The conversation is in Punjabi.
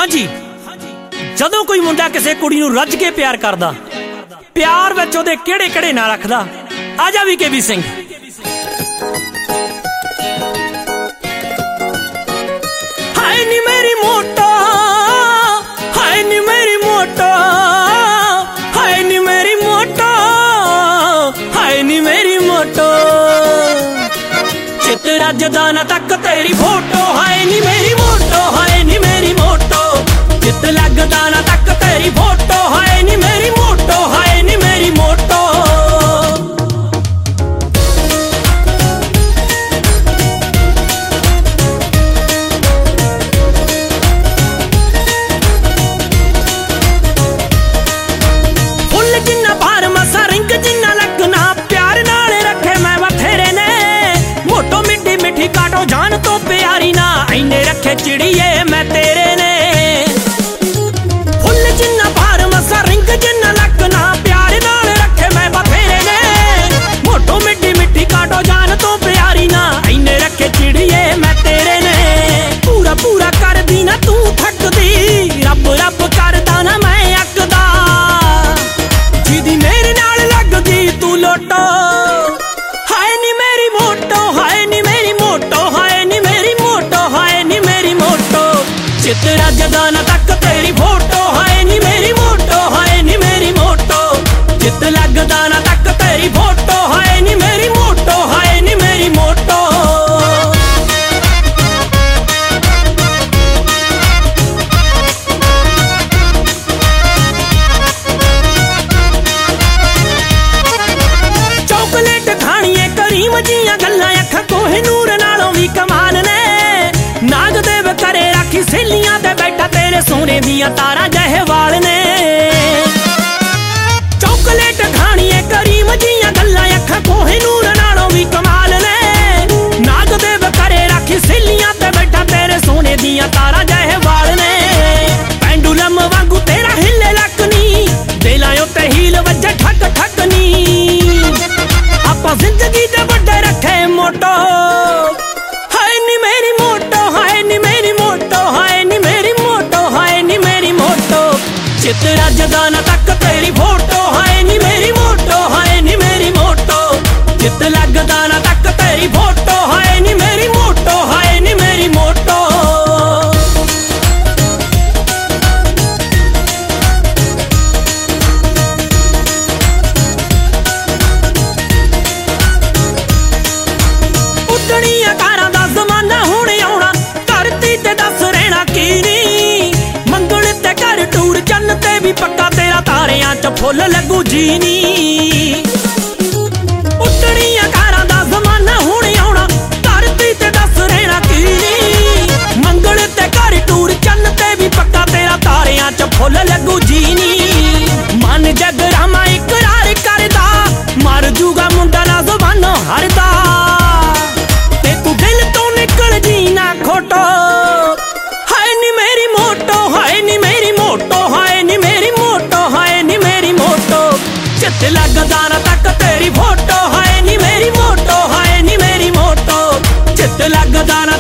ਹਾਂਜੀ ਜਦੋਂ ਕੋਈ ਮੁੰਡਾ ਕਿਸੇ ਕੁੜੀ ਨੂੰ ਰੱਜ ਕੇ ਪਿਆਰ ਕਰਦਾ, ਪਿਆਰ ਵਿੱਚ ਉਹਦੇ ਕਿਹੜੇ ਕਿਹੜੇ ਨਾਂ ਰੱਖਦਾ, ਆ ਜਾ ਵੀ KB ਸਿੰਘ। ਹਾਏ ਨੀ ਮੇਰੀ ਮੋਟੋ, ਹਾਏ ਨੀ ਮੇਰੀ ਮੋਟੋ, ਹਾਏ ਨੀ ਮੇਰੀ ਮੋਟੋ, ਹਾਏ ਨੀ ਮੇਰੀ ਮੋਟੋ, ਚਿੱਤ ਰੱਜਦਾ ਨਾ ਤੱਕ ਤੇਰੀ ਫੋਟੋ। ਹਾਏ ਨੀ ਮੇਰੀ ਮੋਟੋ, ਹਾਏ ਨੀ ਮੇਰੀ ਮੋਟੋ, ਚਿੱਤ ਲੱਗਦਾ ਨਾ ਤੱਕ ਤੇਰੀ ਫੋਟੋ। ਹਾਏ ਨੀ ਮੇਰੀ ਮੋਟੋ, ਹਾਏ ਨੀ ਮੇਰੀ ਮੋਟੋ। ਫੁੱਲ ਜਿੰਨਾ ਭਾਰ ਮਸਾ ਰਿੰਗ ਜਿੰਨਾ ਲੱਗਣਾ, ਪਿਆਰ ਨਾਲ ਰੱਖੇ ਮੈਂ ਬਥੇਰੇ ਨੇ। ਮੋਟੋ ਮਿੱਠੀ ਮਿੱਠੀ ਕਾਟੋ ਜਾਨ ਤੋਂ ਪਿਆਰੀ ਨਾ, ਐਨੇ ਰੱਖੇ ਚਿੜੀਏ ਮੈਂ ਤੇਰੇ ਨੇ। ਫੁੱਲ ਜਿੰਨਾ ਭਾਰ ਮਸਾ ਰਿੰਗ ਜਿੰਨਾ ਲੱਗਣਾ, ਪਿਆਰ ਨਾਲ ਰੱਖੇ ਮੈਂ ਬਥੇਰੇ ਨੇ। ਮੋਟੋ ਮਿੱਠੀ ਮਿੱਠੀ ਕਾਟੋ ਜਾਨ ਤੋਂ ਪਿਆਰੀ ਨਾ, ਐਨੇ ਰੱਖੇ ਚਿੜੀਏ ਮੈਂ ਤੇਰੇ ਨੇ। ਪੂਰਾ ਪੂਰਾ ਕਰਦੀ ਨਾ ਤੂੰ ਥੱਕਦੀ, ਰੱਬ ਰੱਬ ਕਰਦਾ ਨਾ ਮੈਂ ਅੱਕਦਾ, ਜਿਹਦੀ ਮੇਰੇ ਨਾਲ ਲੱਗਦੀ ਤੂੰ ਲੋਟੋ। ਹਾਏ ਨੀ ਮੇਰੀ ਮੋਟੋ, ਹਾਏ ਨੀ ਮੇਰੀ ਮੋਟੋ, ਹਾਏ ਨੀ ਮੇਰੀ ਮੋਟੋ, ਹਾਏ ਨੀ ਮੇਰੀ ਮੋਟੋ, ਚਿੱਤ ਰੱਜਦਾ ਨਾ ਤੱਕ ਤੇਰੀ ਫੋਟੋ। ਹਾਏ ਨੀ ਮੇਰੀ ਮੋਟੋ, ਹਾਏ ਨੀ ਮੇਰੀ ਮੋਟੋ, ਚਿੱਤ ਲੱਗਦਾ ਨਾ ਤੱਕ ਤੇਰੀ ਫੋਟੋ। ਹਾਏ ਨੀ ਮੇਰੀ ਮੋਟੋ, ਹਾਏ ਨੀ ਮੇਰੀ ਮੋਟੋ। ਚੌਕਲੇਟ ਖਾਣੀਏ ਕਰੀਮ ਜੀਆਂ ਗੱਲਾਂ, ਅੱਖਾਂ ਕੋਹਿਨੂਰ ਨਾਲੋਂ ਵੀ ਕਮਾਲ ਨੇ। ਨਾਗਦੇਵ ਕਰੇ ਰਾਖੀ ਸਹੇਲੀਆਂ ਤੇ ਬੈਠਾ, ਤੇਰੇ ਸੋਨੇ ਦੀਆਂ ਤਾਰਾਂ ਜਿਹੇ ਵਾਲ ਨੇ। ਚੌਕਲੇਟ ਖਾਣੀਏ ਕਰੀਮ ਜੀਆਂ ਗੱਲਾਂ, ਅੱਖਾਂ ਕੋਹਿਨੂਰ ਨਾਲੋਂ ਵੀ ਕਮਾਲ ਨੇ। ਨਾਗਦੇਵ ਕਰੇ ਰਾਖੀ ਸਹੇਲੀਆਂ ਤੇ ਬੈਠਾ, ਤੇਰੇ ਸੋਨੇ ਦੀਆਂ ਤਾਰਾਂ ਜਿਹੇ ਵਾਲ ਨੇ। ਪੈਂਡੂਲਮ ਵਾਂਗੂ ਤੇਰਾ ਹਿੱਲੇ ਲੱਕ ਨੀ, ਦਿਲਾਂ ਉੱਤੇ ਹੀਲ ਵੱਜੇ ਠੱਕ ਠੱਕ ਨੀ। ਆਪਾਂ ਜ਼ਿੰਦਗੀ ਦੇ ਵੱਡੇ ਰੱਖੇ ਮੋਟੋ। ਹਾਏ ਨੀ ਮੇਰੀ ਮੋਟੋ, ਹਾਏ ਨੀ ਮੇਰੀ ਮੋਟੋ, ਹਾਏ ਨੀ ਮੇਰੀ ਮੋਟੋ, ਹਾਏ ਨੀ ਮੇਰੀ ਮੋਟੋ, ਚਿੱਤ ਰੱਜਦਾ ਨਾ ਤੱਕ ਤੇਰੀ ਫੋਟੋ। ਹਾਏ ਨੀ ਮੇਰੀ ਮੋਟੋ, ਹਾਏ ਨੀ ਮੇਰੀ ਮੋਟੋ, ਚਿੱਤ ਲੱਗਦਾ ਨਾ ਤੱਕ ਤੇਰੀ ਫੋਟੋ। ਹਾਏ ਨੀ ਮੇਰੀ ਮੋਟੋ, ਹਾਏ ਨੀ ਮੇਰੀ ਮੋਟੋ। ਉੱਡਣੀਆਂ ਕਾਰਾਂ ਦਾ ਜ਼ਮਾਨਾ ਹੁਣ ਆਉਣਾ, ਧਰਤੀ ਤੇ ਦੱਸ ਰਹਿਣਾ ਕੀ ਨੀ। ਮੰਗਲ ਤੇ ਘਰ ਟੂਰ ਚੰਨ ਤੇ ਵੀ ਪੱਕਾ, ਤੇਰਾ ਤਾਰਿਆਂ 'ਚ ਫੁੱਲ ਲੱਗੂ ਜੀ ਨੀ। ਉੱਡਣੀਆਂ ਕਾਰਾਂ ਦਾ ਜ਼ਮਾਨਾ ਹੁਣ ਆਉਣਾ, ਧਰਤੀ ਤੇ ਦੱਸ ਰਹਿਣਾ ਕੀ ਨੀ। ਮੰਗਲ ਤੇ ਘਰ ਟੂਰ ਚੰਨ ਤੇ ਵੀ ਪੱਕਾ, ਤੇਰਾ ਤਾਰਿਆਂ 'ਚ ਫੁੱਲ ਲੱਗੂ ਜੀ ਨੀ। ਮਨ ਜਗਰਾਮਾ ਇਕਰਾਰ ਕਰਦਾ, ਮਰ ਜੂਗਾ ਮੁੰਡਾ ਨਾ ਜ਼ਬਾਨੋਂ ਹਰਦਾ, ਤੇ ਤੂੰ ਦਿਲ ਤੋਂ ਨਿਕਲ ਜੀ ਨਾ ਖੋਟੋ। ਹਾਏ ਨੀ ਮੇਰੀ ਮੋਟੋ, ਹਾਏ ਨੀ ਮੇਰੀ ਮੋਟੋ, ਹਾਏ ਨੀ ਮੇਰੀ ਮੋਟੋ, ਹਾਏ ਨੀ ਮੇਰੀ ਮੋਟੋ, ਚਿੱਤ ਲੱਗਦਾ ਨਾ ਤੱਕ ਤੇਰੀ ਫੋਟੋ। ਹਾਏ ਨੀ ਮੇਰੀ ਮੋਟੋ, ਹਾਏ ਨੀ ਮੇਰੀ ਮੋਟੋ, ਚਿੱਤ ਲੱਗਦਾ ਨਾ